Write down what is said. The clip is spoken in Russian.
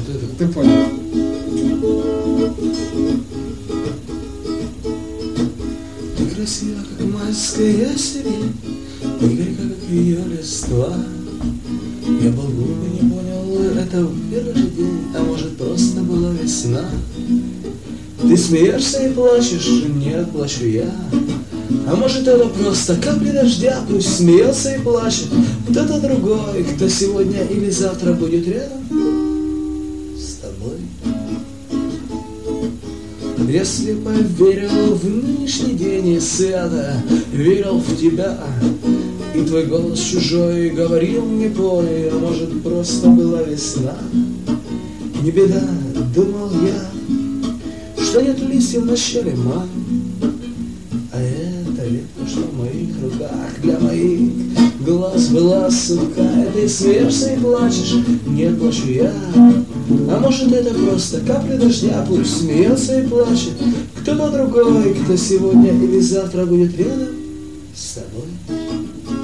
Вот это. Ты понял. Ты красива, как майская степень, ты горька, как ее листва. Я был глуп и не понял это в первый же день, а может просто была весна. Ты смеешься и плачешь, нет, плачу я. А может это просто капли дождя, пусть смеется и плачет кто-то другой, кто сегодня или завтра будет рядом с тобой. Если поверил в нынешний день и свято верил в тебя, и твой голос чужой говорил мне пой, а может просто была весна. Не беда, думал я, что нет листьев в начале мая, а эта ветка, что в моих руках, для моих глаз была сухая. Ты смеешься и плачешь, нет, плачу я. А может это просто капля дождя, пусть смеется и плачет кто-то другой, кто сегодня или завтра будет рядом с тобой.